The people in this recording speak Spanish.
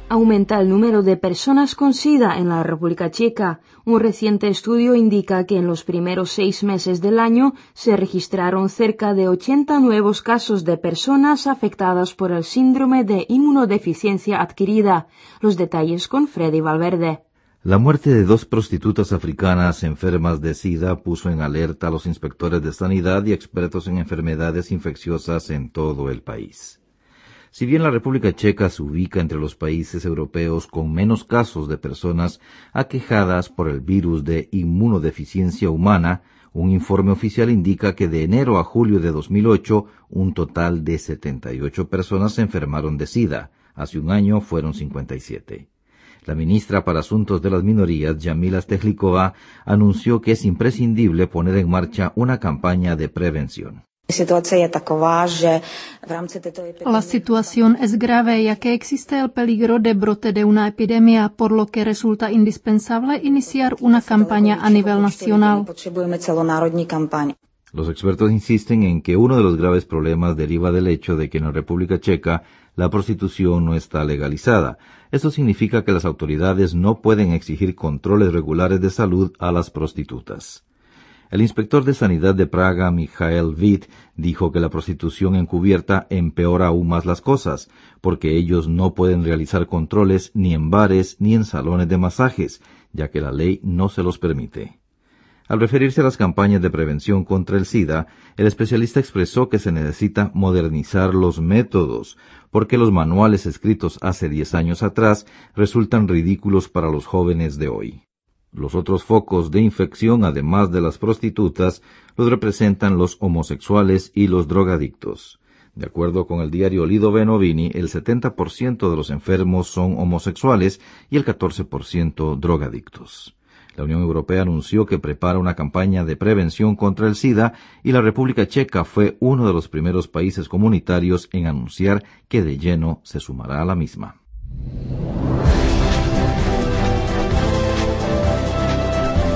Aumenta el número de personas con SIDA en la República Checa. Un reciente estudio indica que en los primeros 6 meses del año se registraron cerca de 80 nuevos casos de personas afectadas por el síndrome de inmunodeficiencia adquirida. Los detalles con Freddy Valverde. La muerte de 2 prostitutas africanas enfermas de SIDA puso en alerta a los inspectores de sanidad y expertos en enfermedades infecciosas en todo el país. Si bien la República Checa se ubica entre los países europeos con menos casos de personas aquejadas por el virus de inmunodeficiencia humana, un informe oficial indica que de enero a julio de 2008, un total de 78 personas se enfermaron de SIDA. Hace un año fueron 57. La ministra para Asuntos de las Minorías, Jamila Stehlikova, anunció que es imprescindible poner en marcha una campaña de prevención. La situación es grave, ya que existe el peligro de brote de una epidemia, por lo que resulta indispensable iniciar una campaña a nivel nacional. Los expertos insisten en que uno de los graves problemas deriva del hecho de que en la República Checa la prostitución no está legalizada. Esto significa que las autoridades no pueden exigir controles regulares de salud a las prostitutas. El inspector de Sanidad de Praga, Michael Witt, dijo que la prostitución encubierta empeora aún más las cosas, porque ellos no pueden realizar controles ni en bares ni en salones de masajes, ya que la ley no se los permite. Al referirse a las campañas de prevención contra el SIDA, el especialista expresó que se necesita modernizar los métodos, porque los manuales escritos hace 10 años atrás resultan ridículos para los jóvenes de hoy. Los otros focos de infección, además de las prostitutas, los representan los homosexuales y los drogadictos. De acuerdo con el diario Lido Benovini, el 70% de los enfermos son homosexuales y el 14% drogadictos. La Unión Europea anunció que prepara una campaña de prevención contra el SIDA y la República Checa fue uno de los primeros países comunitarios en anunciar que de lleno se sumará a la misma.